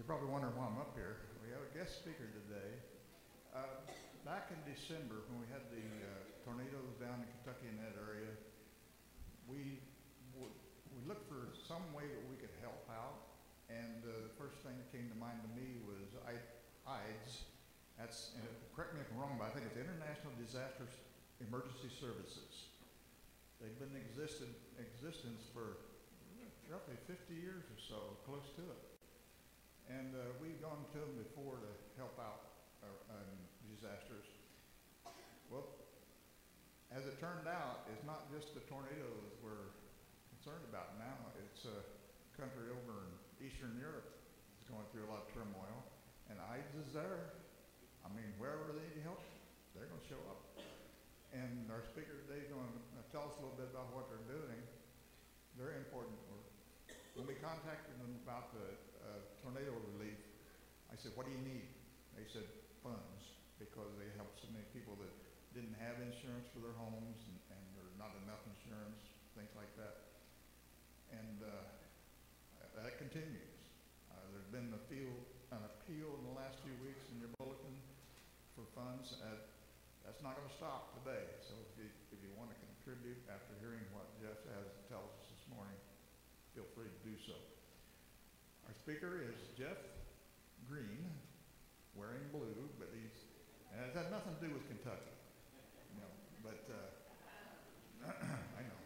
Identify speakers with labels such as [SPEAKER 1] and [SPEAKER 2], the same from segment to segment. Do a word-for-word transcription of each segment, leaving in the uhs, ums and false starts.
[SPEAKER 1] probably wondering why I'm up here. We have a guest speaker today. Uh, back in December, when we had the uh, tornadoes down in Kentucky in that area, we w we looked for some way that we could help out. And uh, the first thing that came to mind to me was I I D S. That's, and correct me if I'm wrong, but I think it's International Disaster Emergency Services. They've been in existed, existence for roughly fifty years or so, close to it. And uh, we've gone to them before to help out uh, in disasters. Well, as it turned out, it's not just the tornadoes we're concerned about now. It's a country over in Eastern Europe that's going through a lot of turmoil, and I D S is there. I mean, wherever they need help, they're going to show up. And our speaker today is going to tell us a little bit about what they're doing. Very important work. When we contacted them about the uh, tornado relief, I said, what do you need? They said, funds, because they helped so many people that didn't have insurance for their homes, and, and there's not enough insurance, things like that. And uh, that continues. Uh, there's been an appeal, an appeal in the last few weeks in your bulletin for funds. Uh, that's not going to stop today. So if you, if you want to contribute after hearing what Jeff has to tell us this morning, feel free to do so. Our speaker is Jeff Green, wearing blue, but he's, and it has nothing to do with Kentucky. You know, but uh, I know.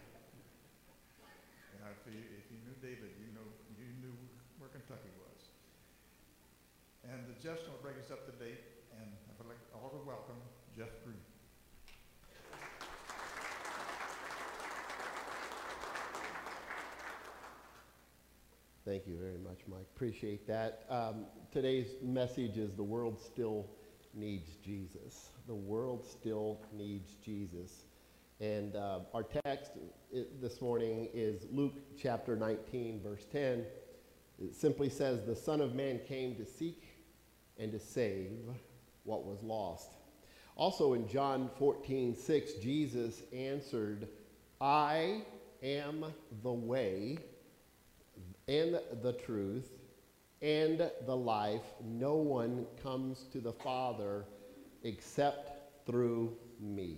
[SPEAKER 1] Yeah, if, you, if you knew David, you know you knew where Kentucky was. And uh, Jeff's going to bring us up to date, and I'd like all to welcome Jeff Green.
[SPEAKER 2] Thank you very much, Mike. Appreciate that. Um, today's message is the world still needs Jesus. The world still needs Jesus. And uh, our text it, this morning is Luke chapter nineteen, verse ten. It simply says, the Son of Man came to seek and to save what was lost. Also in John fourteen, six, Jesus answered, I am the way and the truth and the life. No one comes to the Father except through me.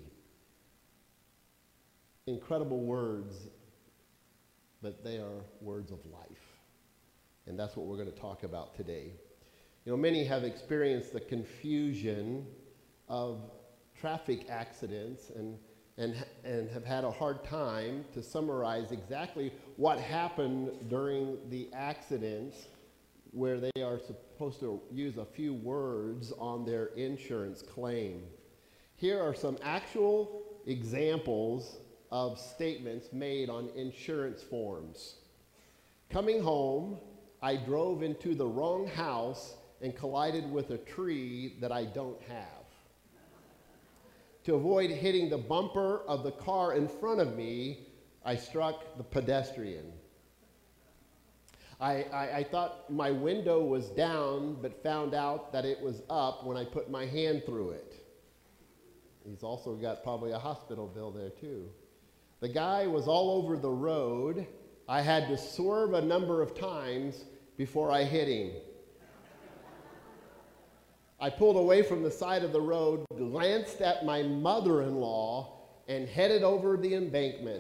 [SPEAKER 2] Incredible words, but they are words of life. And that's what we're going to talk about today. You know, many have experienced the confusion of traffic accidents and And, and have had a hard time to summarize exactly what happened during the accidents, where they are supposed to use a few words on their insurance claim. Here are some actual examples of statements made on insurance forms. Coming home, I drove into the wrong house and collided with a tree that I don't have. To avoid hitting the bumper of the car in front of me, I struck the pedestrian. I, I, I thought my window was down, but found out that it was up when I put my hand through it. He's also got probably a hospital bill there too. The guy was all over the road. I had to swerve a number of times before I hit him. I pulled away from the side of the road, glanced at my mother-in-law, and headed over the embankment.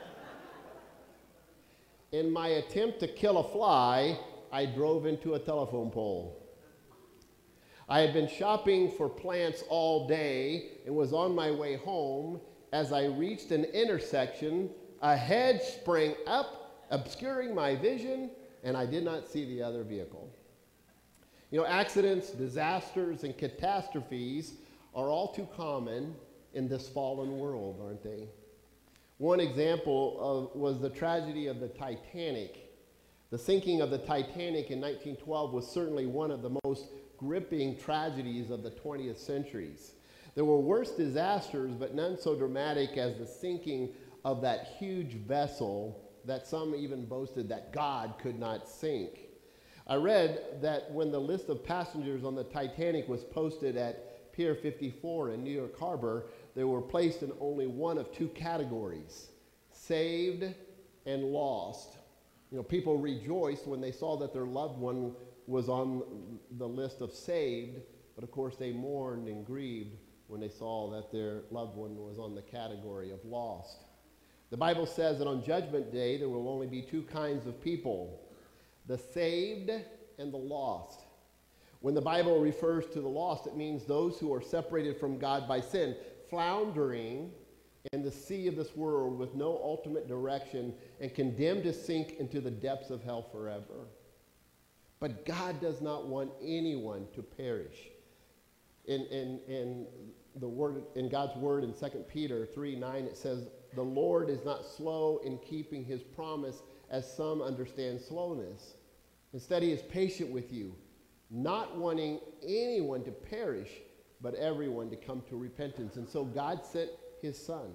[SPEAKER 2] In my attempt to kill a fly, I drove into a telephone pole. I had been shopping for plants all day and was on my way home. As I reached an intersection, a hedge sprang up, obscuring my vision, and I did not see the other vehicle. You know, accidents, disasters, and catastrophes are all too common in this fallen world, aren't they? One example of, was the tragedy of the Titanic. The sinking of the Titanic in nineteen twelve was certainly one of the most gripping tragedies of the twentieth centuries. There were worse disasters, but none so dramatic as the sinking of that huge vessel that some even boasted that God could not sink. I read that when the list of passengers on the Titanic was posted at Pier fifty-four in New York Harbor, they were placed in only one of two categories, saved and lost. You know, people rejoiced when they saw that their loved one was on the list of saved, but of course they mourned and grieved when they saw that their loved one was on the category of lost. The Bible says that on Judgment Day there will only be two kinds of people, the saved and the lost. When the Bible refers to the lost, it means those who are separated from God by sin, floundering in the sea of this world with no ultimate direction and condemned to sink into the depths of hell forever. But God does not want anyone to perish. In, in, in, the word, in God's word in Second Peter three nine, it says, "The Lord is not slow in keeping his promise, as some understand slowness. Instead, he is patient with you, not wanting anyone to perish, but everyone to come to repentance." And so God sent his son.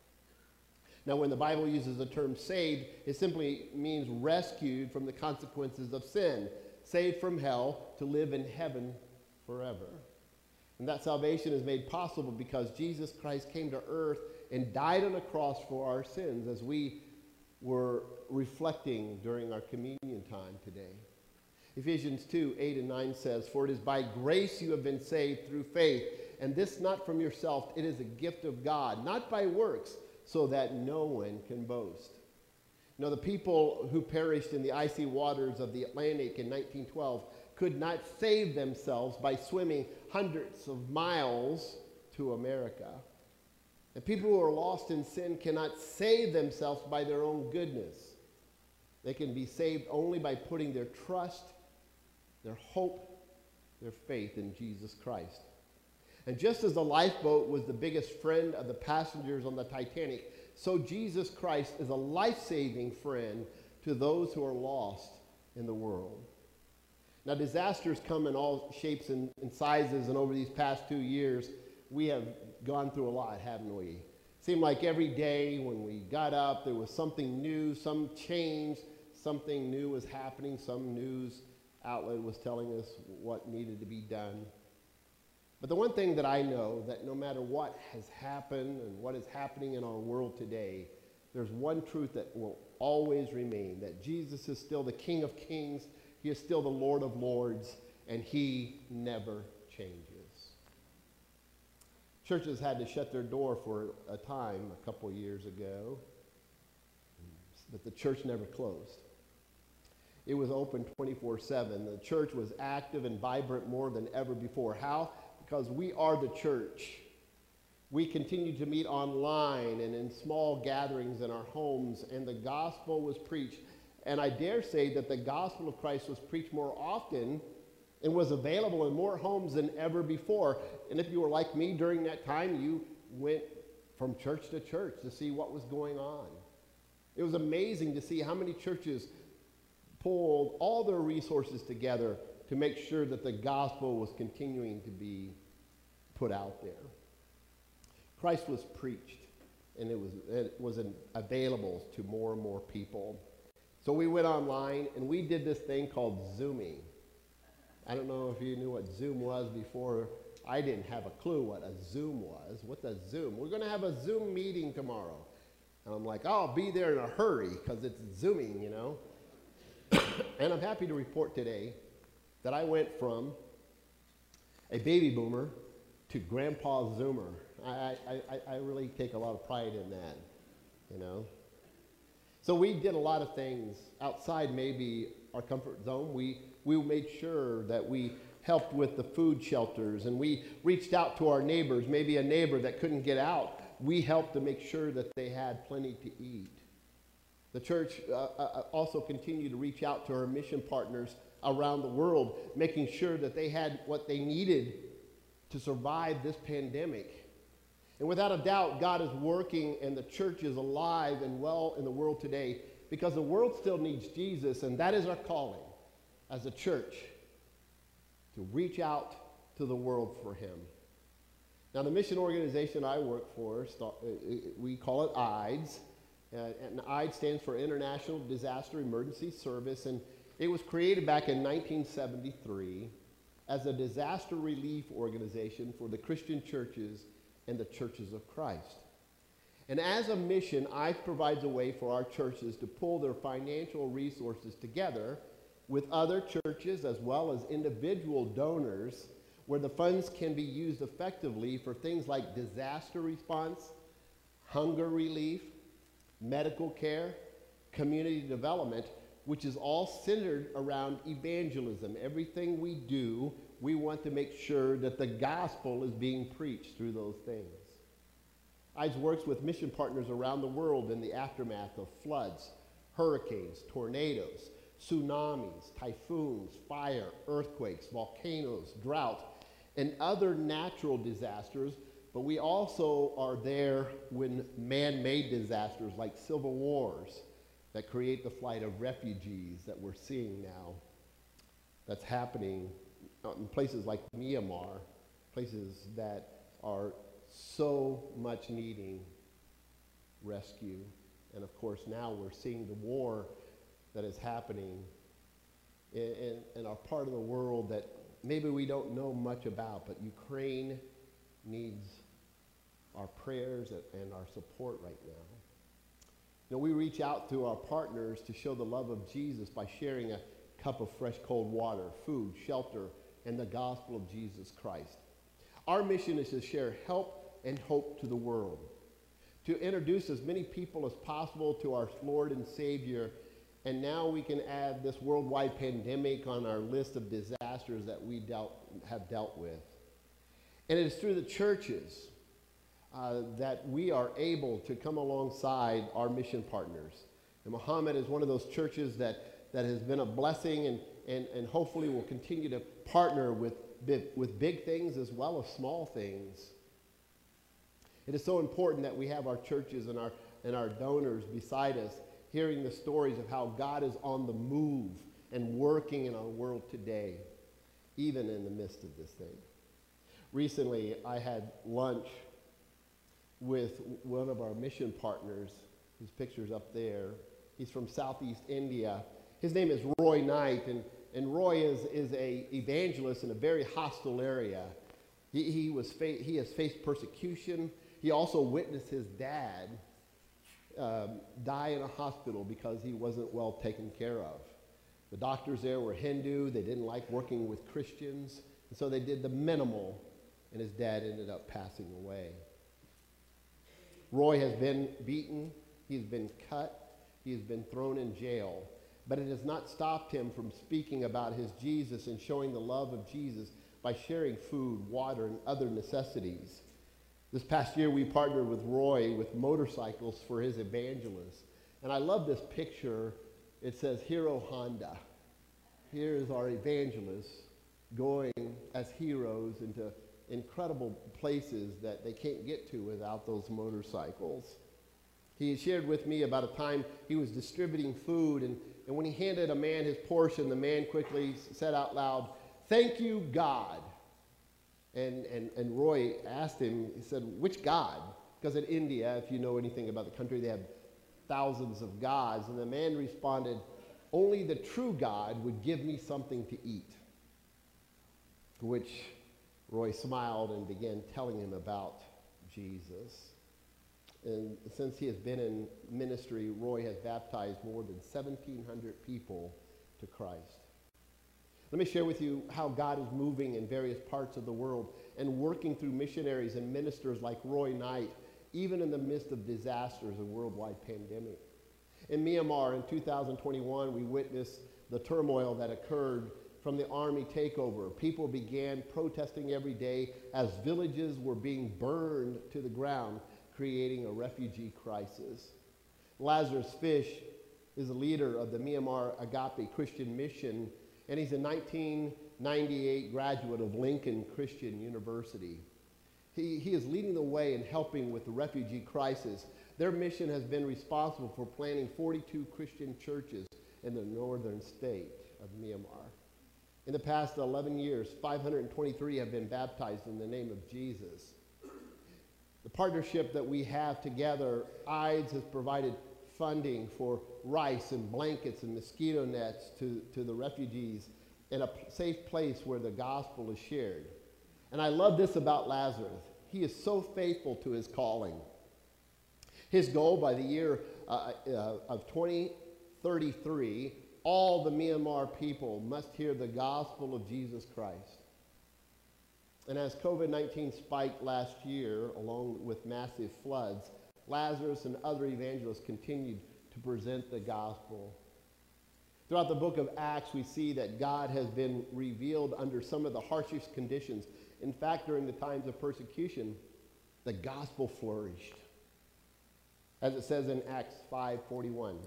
[SPEAKER 2] Now, when the Bible uses the term saved, it simply means rescued from the consequences of sin, saved from hell to live in heaven forever. And that salvation is made possible because Jesus Christ came to earth and died on a cross for our sins, as we were reflecting during our communion time today. Ephesians two eight and nine says, "For it is by grace you have been saved through faith, and this not from yourself, it is a gift of God, not by works, so that no one can boast." You know, the people who perished in the icy waters of the Atlantic in nineteen twelve could not save themselves by swimming hundreds of miles to America. And people who are lost in sin cannot save themselves by their own goodness. They can be saved only by putting their trust, their hope, their faith in Jesus Christ. And just as the lifeboat was the biggest friend of the passengers on the Titanic, so Jesus Christ is a life-saving friend to those who are lost in the world. Now, disasters come in all shapes and, and sizes, and over these past two years, we have gone through a lot, haven't we? It seemed like every day when we got up, there was something new, some change, something new was happening, some news outlet was telling us what needed to be done. But the one thing that I know, that no matter what has happened and what is happening in our world today, there's one truth that will always remain, that Jesus is still the King of Kings, he is still the Lord of Lords, and he never changes. Churches had to shut their door for a time a couple years ago, but the church never closed. It was open twenty-four seven. The church was active and vibrant more than ever before. How? Because we are the church. We continue to meet online and in small gatherings in our homes, and the gospel was preached. And I dare say that the gospel of Christ was preached more often and was available in more homes than ever before. And if you were like me during that time, you went from church to church to see what was going on. It was amazing to see how many churches pulled all their resources together to make sure that the gospel was continuing to be put out there. Christ was preached, and it was, it was available to more and more people. So we went online, and we did this thing called Zooming. I don't know if you knew what Zoom was before. I didn't have a clue what a Zoom was. What's a Zoom? We're going to have a Zoom meeting tomorrow. And I'm like, oh, I'll be there in a hurry because it's Zooming, you know. And I'm happy to report today that I went from a baby boomer to Grandpa Zoomer. I, I, I really take a lot of pride in that, you know. So we did a lot of things outside maybe our comfort zone. We, we made sure that we helped with the food shelters, and we reached out to our neighbors, maybe a neighbor that couldn't get out. We helped to make sure that they had plenty to eat. The church uh, uh, also continued to reach out to our mission partners around the world, making sure that they had what they needed to survive this pandemic. And without a doubt, God is working, and the church is alive and well in the world today, because the world still needs Jesus, and that is our calling as a church, to reach out to the world for him. Now, the mission organization I work for, we call it I D S, and I D S stands for International Disaster Emergency Service, and it was created back in nineteen seventy-three as a disaster relief organization for the Christian churches and the churches of Christ. And as a mission, I provides a way for our churches to pull their financial resources together with other churches as well as individual donors, where the funds can be used effectively for things like disaster response, hunger relief, medical care, community development, which is all centered around evangelism. Everything we do, we want to make sure that the gospel is being preached through those things. I works with mission partners around the world in the aftermath of floods, hurricanes, tornadoes, tsunamis, typhoons, fire, earthquakes, volcanoes, drought, and other natural disasters. But we also are there when man-made disasters like civil wars that create the flight of refugees that we're seeing now. That's happening in places like Myanmar, places that are so much needing rescue. And of course now we're seeing the war that is happening in, in, in our part of the world that maybe we don't know much about, but Ukraine needs our prayers and, and our support right now. You know, we reach out to our partners to show the love of Jesus by sharing a cup of fresh cold water, food, shelter, and the gospel of Jesus Christ. Our mission is to share help and hope to the world, to introduce as many people as possible to our Lord and Savior, and now we can add this worldwide pandemic on our list of disasters that we dealt, have dealt with. And it is through the churches uh, that we are able to come alongside our mission partners. And Muhammad is one of those churches that, that has been a blessing and, and, and hopefully will continue to partner with, with big things as well as small things. It is so important that we have our churches and our, and our donors beside us, hearing the stories of how God is on the move and working in our world today, even in the midst of this thing. Recently, I had lunch with one of our mission partners, whose picture's up there. He's from Southeast India. His name is Roy Knight, and, and Roy is, is a evangelist in a very hostile area. He, he, was fa- he has faced persecution. He also witnessed his dad um, die in a hospital because he wasn't well taken care of. The doctors there were Hindu. They didn't like working with Christians, and so they did the minimal, and his dad ended up passing away. Roy has been beaten. He's been cut. He has been thrown in jail. But it has not stopped him from speaking about his Jesus and showing the love of Jesus by sharing food, water, and other necessities. This past year, we partnered with Roy with motorcycles for his evangelists. And I love this picture. It says Hero Honda. Here is our evangelists going as heroes into incredible places that they can't get to without those motorcycles. He shared with me about a time he was distributing food, and, and when he handed a man his portion, the man quickly said out loud, "Thank you, God." And, and, and Roy asked him, he said, "Which God?" Because in India, if you know anything about the country, they have thousands of gods. And the man responded, "Only the true God would give me something to eat." To which Roy smiled and began telling him about Jesus. And since he has been in ministry, Roy has baptized more than seventeen hundred people to Christ. Let me share with you how God is moving in various parts of the world and working through missionaries and ministers like Roy Knight, even in the midst of disasters and worldwide pandemic. In Myanmar in two thousand twenty-one, we witnessed the turmoil that occurred from the army takeover. People began protesting every day as villages were being burned to the ground, creating a refugee crisis. Lazarus Fish is a leader of the Myanmar Agape Christian Mission, and he's a nineteen ninety-eight graduate of Lincoln Christian University. He, he is leading the way in helping with the refugee crisis. Their mission has been responsible for planting forty-two Christian churches in the northern state of Myanmar. In the past eleven years, five hundred twenty-three have been baptized in the name of Jesus. The partnership that we have together, I D S has provided funding for rice and blankets and mosquito nets to, to the refugees in a safe place where the gospel is shared. And I love this about Lazarus. He is so faithful to his calling. His goal by the year uh, uh, of twenty thirty-three, all the Myanmar people must hear the gospel of Jesus Christ. And as COVID nineteen spiked last year, along with massive floods, Lazarus and other evangelists continued to present the gospel. Throughout the book of Acts, we see that God has been revealed under some of the harshest conditions. In fact, during the times of persecution, the gospel flourished. As it says in Acts five forty-one,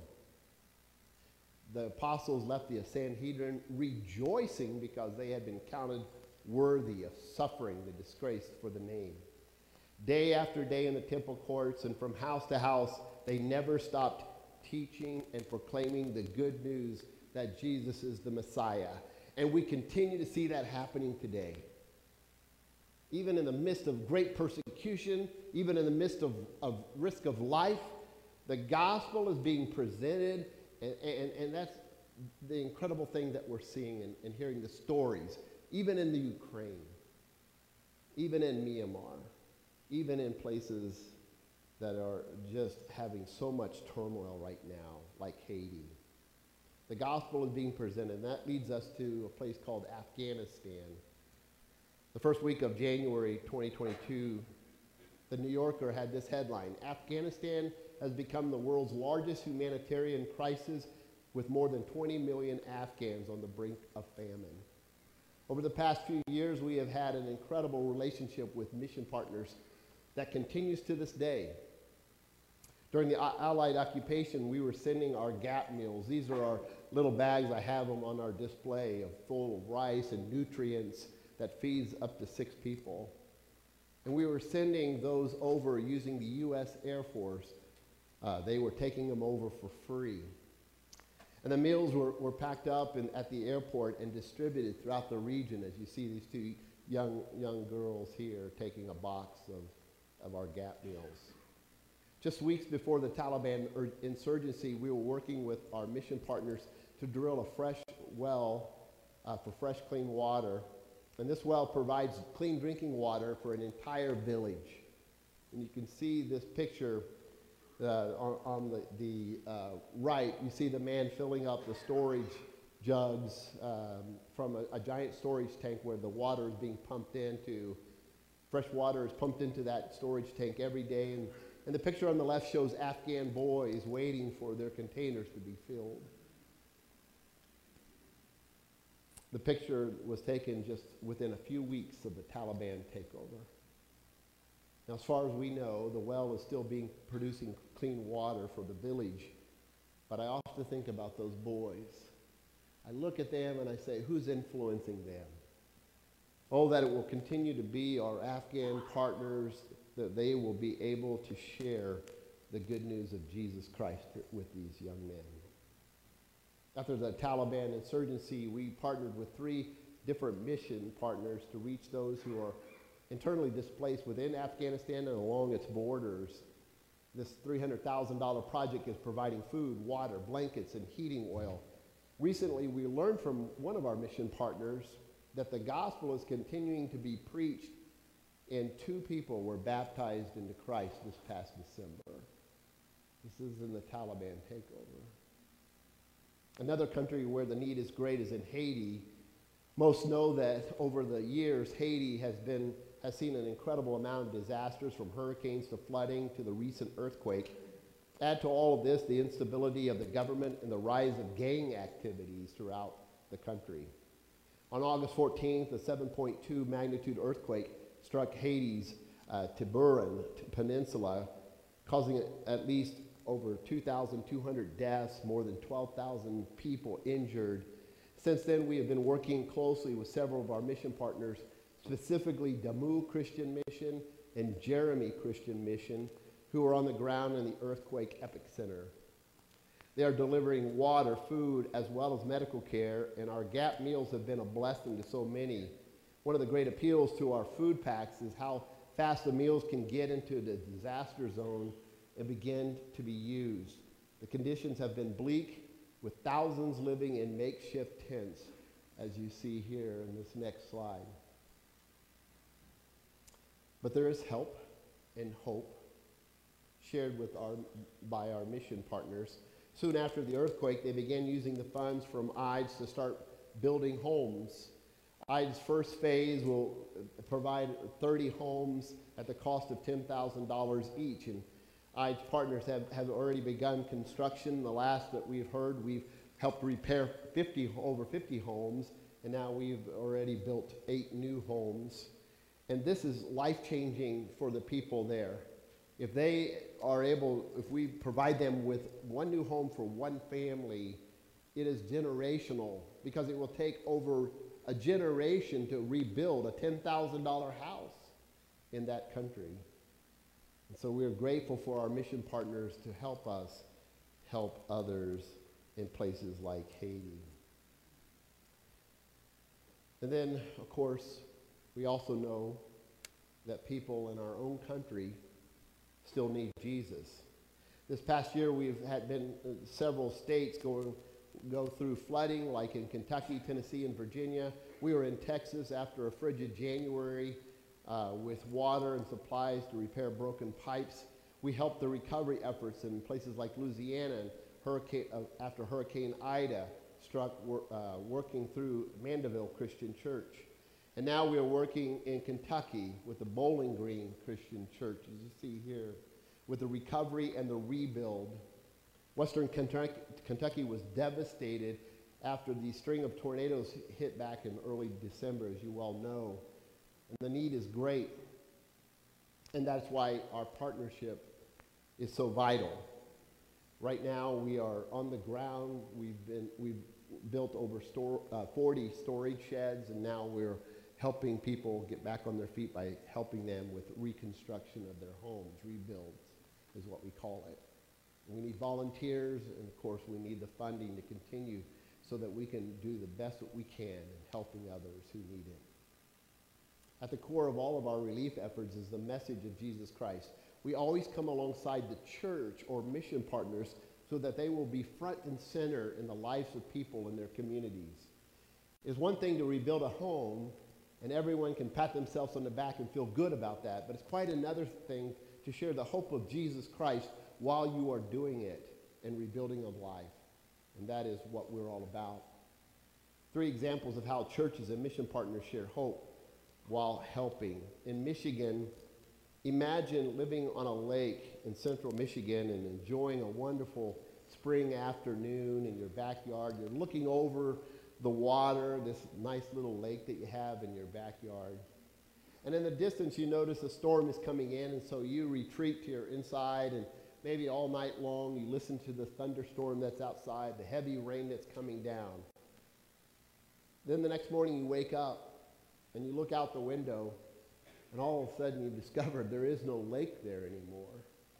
[SPEAKER 2] the apostles left the Sanhedrin rejoicing because they had been counted worthy of suffering the disgrace for the name. Day after day in the temple courts and from house to house, they never stopped teaching and proclaiming the good news that Jesus is the Messiah. And we continue to see that happening today. Even in the midst of great persecution, even in the midst of, of risk of life, the gospel is being presented, and, and, and that's the incredible thing that we're seeing and, and hearing the stories, even in the Ukraine, even in Myanmar, even in places that are just having so much turmoil right now, like Haiti. The gospel is being presented, and that leads us to a place called Afghanistan. The first week of January twenty twenty-two, the New Yorker had this headline: Afghanistan has become the world's largest humanitarian crisis, with more than twenty million Afghans on the brink of famine. Over the past few years, we have had an incredible relationship with mission partners that continues to this day. During the Allied occupation, we were sending our GAP meals. These are our little bags. I have them on our display, of full of rice and nutrients that feeds up to six people. And we were sending those over using the U S Air Force. Uh, they were taking them over for free. And the meals were, were packed up in, at the airport and distributed throughout the region, as you see these two young, young girls here taking a box of, of our GAP meals. Just weeks before the Taliban insurgency, we were working with our mission partners to drill a fresh well uh, for fresh, clean water. And this well provides clean drinking water for an entire village. And you can see this picture uh, on, on the, the uh, right. You see the man filling up the storage jugs um, from a, a giant storage tank where the water is being pumped into. Fresh water is pumped into that storage tank every day. And, and the picture on the left shows Afghan boys waiting for their containers to be filled. The picture was taken just within a few weeks of the Taliban takeover. Now, as far as we know, the well is still being producing clean water for the village. But I often think about those boys. I look at them and I say, who's influencing them? Oh, that it will continue to be our Afghan partners, that they will be able to share the good news of Jesus Christ with these young men. After the Taliban insurgency, we partnered with three different mission partners to reach those who are internally displaced within Afghanistan and along its borders. This three hundred thousand dollars project is providing food, water, blankets, and heating oil. Recently, we learned from one of our mission partners that the gospel is continuing to be preached, and two people were baptized into Christ this past December. This is in the Taliban takeover. Another country where the need is great is in Haiti. Most know that over the years, Haiti has been has seen an incredible amount of disasters, from hurricanes to flooding to the recent earthquake. Add to all of this the instability of the government and the rise of gang activities throughout the country. On August fourteenth, a seven point two magnitude earthquake struck Haiti's uh, Tiburon Peninsula, causing at least over two thousand two hundred deaths, more than twelve thousand people injured. Since then, we have been working closely with several of our mission partners, specifically Damu Christian Mission and Jeremy Christian Mission, who are on the ground in the earthquake epicenter. They are delivering water, food, as well as medical care, and our GAP meals have been a blessing to so many. One of the great appeals to our food packs is how fast the meals can get into the disaster zone and begin to be used. The conditions have been bleak, with thousands living in makeshift tents, as you see here in this next slide. But there is help and hope. shared with our, by our mission partners. Soon after the earthquake, they began using the funds from I D S to start building homes. I D S first phase will provide thirty homes at the cost of ten thousand dollars each. And I D S partners have, have already begun construction. The last that we've heard, we've helped repair fifty, over fifty homes, and now we've already built eight new homes. And this is life-changing for the people there. If they are able, if we provide them with one new home for one family, it is generational, because it will take over a generation to rebuild a ten thousand dollar house in that country. And so we're grateful for our mission partners to help us help others in places like Haiti. And then, of course, we also know that people in our own country still need Jesus. This past year, we've had been uh, several states going go through flooding, like in Kentucky, Tennessee, and Virginia. We were in Texas after a frigid January uh, with water and supplies to repair broken pipes. We helped the recovery efforts in places like Louisiana and hurricane, uh, after Hurricane Ida struck, uh, working through Mandeville Christian Church. And now we are working in Kentucky with the Bowling Green Christian Church, as you see here, with the recovery and the rebuild. Western Kentucky, Kentucky was devastated after the string of tornadoes hit back in early December, as you well know. And the need is great. And that's why our partnership is so vital. Right now, we are on the ground. We've been we've built over store, uh, forty storage sheds, and now we're helping people get back on their feet by helping them with reconstruction of their homes. Rebuilds is what we call it. We need volunteers, and of course, we need the funding to continue so that we can do the best that we can in helping others who need it. At the core of all of our relief efforts is the message of Jesus Christ. We always come alongside the church or mission partners so that they will be front and center in the lives of people in their communities. It's one thing to rebuild a home, and everyone can pat themselves on the back and feel good about that, but it's quite another thing to share the hope of Jesus Christ while you are doing it and rebuilding of life. And that is what we're all about. Three examples of how churches and mission partners share hope while helping. In Michigan, imagine living on a lake in central Michigan and enjoying a wonderful spring afternoon in your backyard. You're looking over the water, this nice little lake that you have in your backyard. And in the distance, you notice a storm is coming in, and so you retreat to your inside, and maybe all night long you listen to the thunderstorm that's outside, the heavy rain that's coming down. Then the next morning you wake up and you look out the window, and all of a sudden you discover there is no lake there anymore.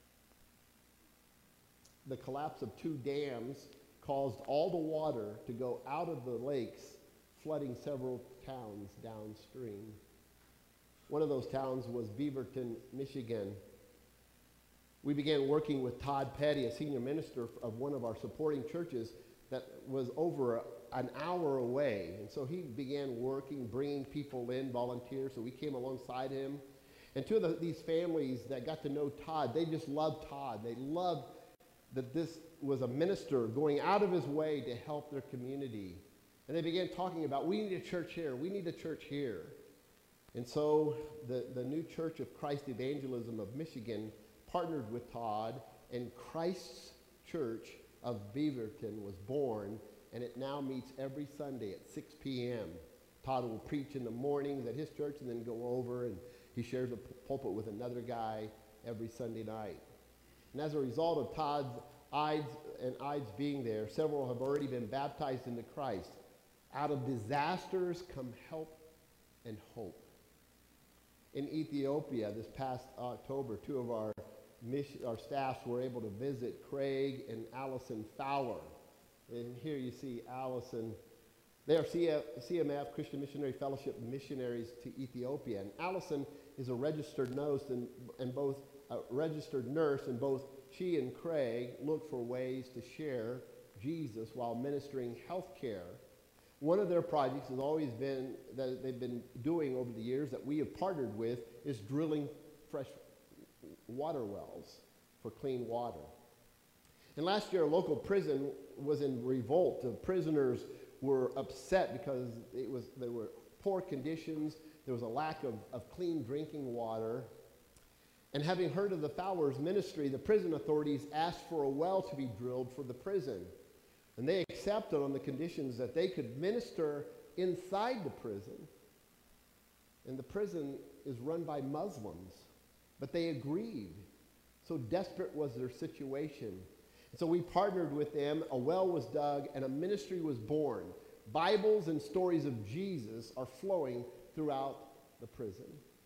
[SPEAKER 2] The collapse of two dams caused all the water to go out of the lakes, flooding several towns downstream. One of those towns was Beaverton, Michigan. We began working with Todd Petty, a senior minister of one of our supporting churches that was over a, an hour away. And so he began working, bringing people in, volunteers, so we came alongside him. And two of the, these families that got to know Todd, they just loved Todd. They loved that this was a minister going out of his way to help their community. And they began talking about, we need a church here, we need a church here. And so the, the new Church of Christ Evangelism of Michigan partnered with Todd, and Christ's Church of Beaverton was born, and it now meets every Sunday at six p.m. Todd will preach in the mornings at his church and then go over, and he shares a pulpit with another guy every Sunday night. And as a result of Todd's I D S and I D S being there, several have already been baptized into Christ. Out of disasters come help and hope. In Ethiopia this past October, two of our mission, our staffs were able to visit Craig and Allison Fowler. And here you see Allison. They are C M F, Christian Missionary Fellowship missionaries to Ethiopia. And Allison is a registered nurse and, and both a registered nurse, and both she and Craig look for ways to share Jesus while ministering health care. One of their projects has always been, that they've been doing over the years that we have partnered with, is drilling fresh water wells. for clean water. And last year, a local prison was in revolt. The prisoners were upset because it was, there were poor conditions. There was a lack of, of clean drinking water. And having heard of the Fowler's ministry, the prison authorities asked for a well to be drilled for the prison. And they accepted on the conditions that they could minister inside the prison. And the prison is run by Muslims. But they agreed. So desperate was their situation. And so we partnered with them, a well was dug, and a ministry was born. Bibles and stories of Jesus are flowing throughout the prison.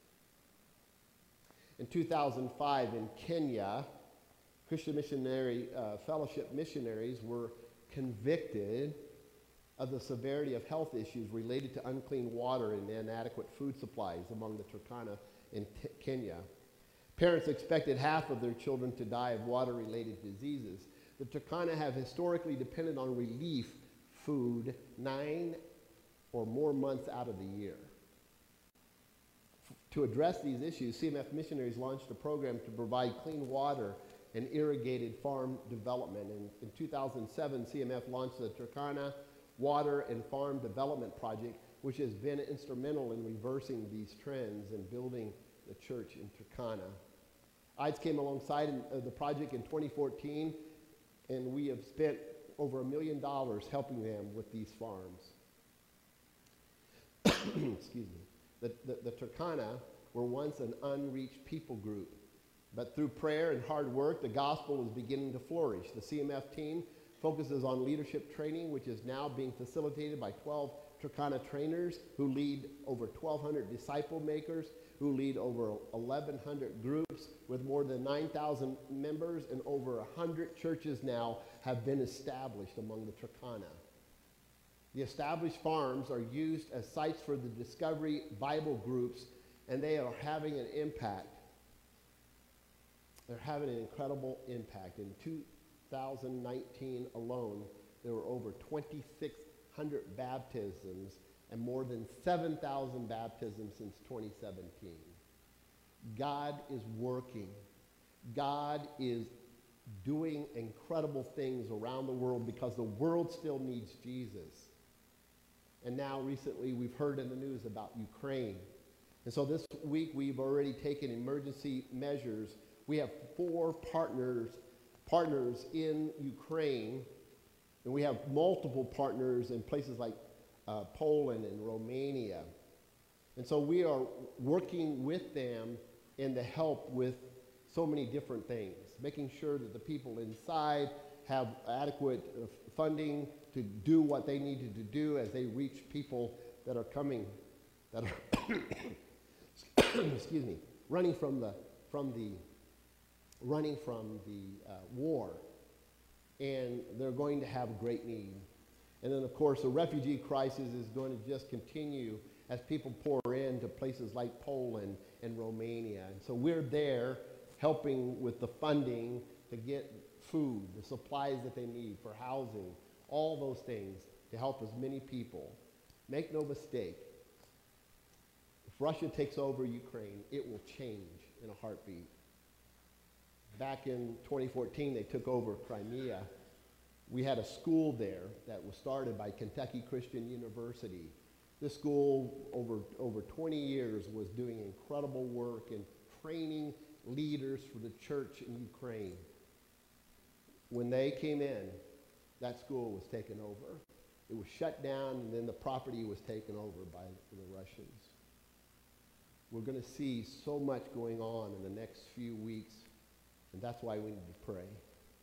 [SPEAKER 2] In two thousand five in Kenya, Christian Missionary uh, Fellowship missionaries were convicted of the severity of health issues related to unclean water and inadequate food supplies among the Turkana in T- Kenya. Parents expected half of their children to die of water-related diseases. The Turkana have historically depended on relief food nine or more months out of the year. F- to address these issues, C M F missionaries launched a program to provide clean water and irrigated farm development. And in two thousand seven, C M F launched the Turkana Water and Farm Development Project, which has been instrumental in reversing these trends and building the church in Turkana. I D E S came alongside in, uh, the project in twenty fourteen, and we have spent over a million dollars helping them with these farms. Excuse me. The, the, the Turkana were once an unreached people group, but through prayer and hard work, the gospel is beginning to flourish. The C M F team focuses on leadership training, which is now being facilitated by twelve Turkana trainers who lead over twelve hundred disciple makers, who lead over eleven hundred groups with more than nine thousand members, and over one hundred churches now have been established among the Turkana. The established farms are used as sites for the Discovery Bible groups, and they are having an impact. They're having an incredible impact. In two thousand nineteen alone, there were over twenty-six hundred baptisms and more than seven thousand baptisms since twenty seventeen. God is working. God is doing incredible things around the world because the world still needs Jesus. And now recently we've heard in the news about Ukraine. And so this week we've already taken emergency measures. We have four partners, partners in Ukraine, and we have multiple partners in places like uh, Poland and Romania. And so we are working with them in to help with so many different things, making sure that the people inside have adequate uh, funding to do what they needed to do as they reach people that are coming, that are, excuse me, running from the, from the, running from the uh, war. And they're going to have great need. And then, of course, the refugee crisis is going to just continue as people pour into places like Poland and Romania. And so we're there helping with the funding to get food, the supplies that they need for housing, all those things to help as many people. Make no mistake, if Russia takes over Ukraine, it will change in a heartbeat. Back in twenty fourteen, they took over Crimea. We had a school there that was started by Kentucky Christian University. This school, over, over twenty years, was doing incredible work in training leaders for the church in Ukraine. When they came in, that school was taken over. It was shut down, and then the property was taken over by the Russians. We're going to see so much going on in the next few weeks, and that's why we need to pray.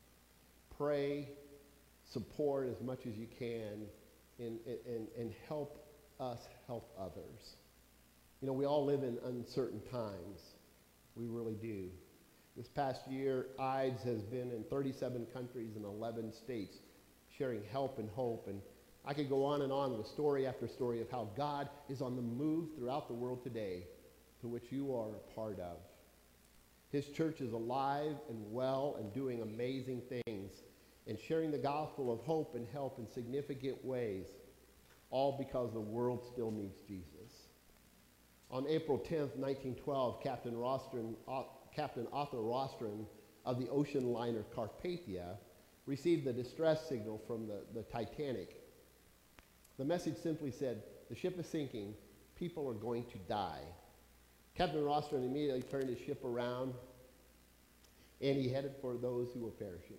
[SPEAKER 2] Pray, support as much as you can, and, and, and help us help others. You know, we all live in uncertain times. We really do. This past year, I D E S has been in thirty-seven countries and eleven states, sharing help and hope. And I could go on and on with story after story of how God is on the move throughout the world today, to which you are a part of. His church is alive and well and doing amazing things and sharing the gospel of hope and help in significant ways, all because the world still needs Jesus. On April tenth, nineteen twelve, Captain Rostron, uh, Captain Arthur Rostron of the ocean liner Carpathia received the distress signal from the, the Titanic. The message simply said, the ship is sinking, people are going to die. Captain Rostron immediately turned his ship around and he headed for those who were perishing.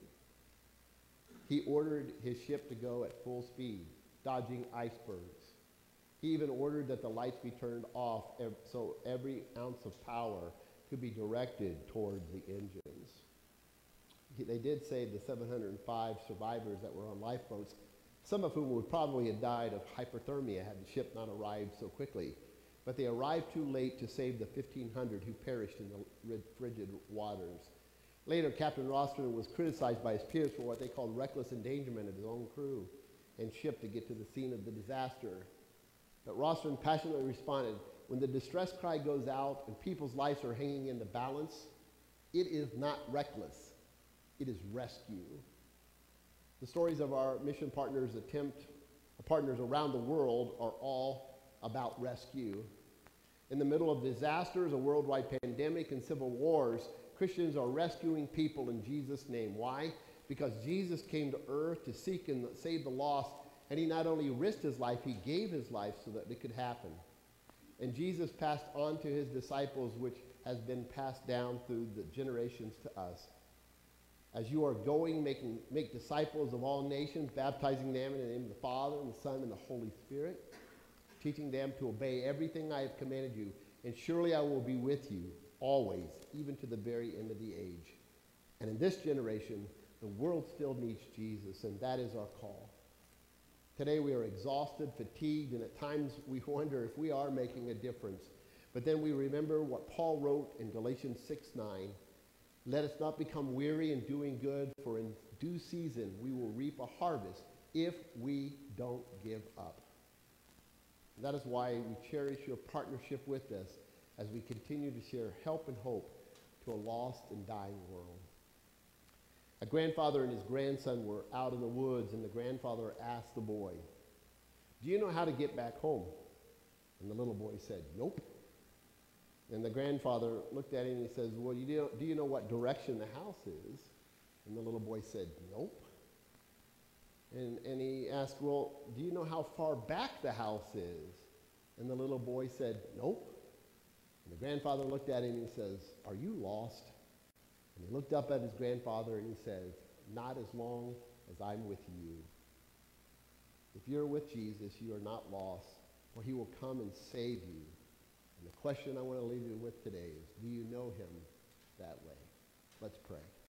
[SPEAKER 2] He ordered his ship to go at full speed, dodging icebergs. He even ordered that the lights be turned off ev- so every ounce of power could be directed towards the engines. He, they did save the seven hundred five survivors that were on lifeboats, some of whom would probably have died of hypothermia had the ship not arrived so quickly. But they arrived too late to save the fifteen hundred who perished in the frigid waters. Later, Captain Rostron was criticized by his peers for what they called reckless endangerment of his own crew and ship to get to the scene of the disaster. But Rostron passionately responded, when the distress cry goes out and people's lives are hanging in the balance, it is not reckless, it is rescue. The stories of our mission partners attempt, partners around the world are all about rescue. In the middle of disasters, a worldwide pandemic, and civil wars, Christians are rescuing people in Jesus' name. Why? Because Jesus came to earth to seek and save the lost, and he not only risked his life, he gave his life so that it could happen. And Jesus passed on to his disciples, which has been passed down through the generations to us. As you are going, making, make disciples of all nations, baptizing them in the name of the Father, and the Son, and the Holy Spirit, teaching them to obey everything I have commanded you, and surely I will be with you always, even to the very end of the age. And in this generation, the world still needs Jesus, and that is our call. Today we are exhausted, fatigued, and at times we wonder if we are making a difference. But then we remember what Paul wrote in Galatians six nine. Let us not become weary in doing good, for in due season we will reap a harvest if we don't give up. And that is why we cherish your partnership with us as we continue to share help and hope to a lost and dying world. A grandfather and his grandson were out in the woods, and the grandfather asked the boy, do you know how to get back home? And the little boy said, nope. And the grandfather looked at him and he says, well, you do, do you know what direction the house is? And the little boy said, nope. And, and he asked, well, do you know how far back the house is? And the little boy said, nope. And the grandfather looked at him and he says, are you lost? And he looked up at his grandfather and he says, not as long as I'm with you. If you're with Jesus, you are not lost, for he will come and save you. And the question I want to leave you with today is, do you know him that way? Let's pray.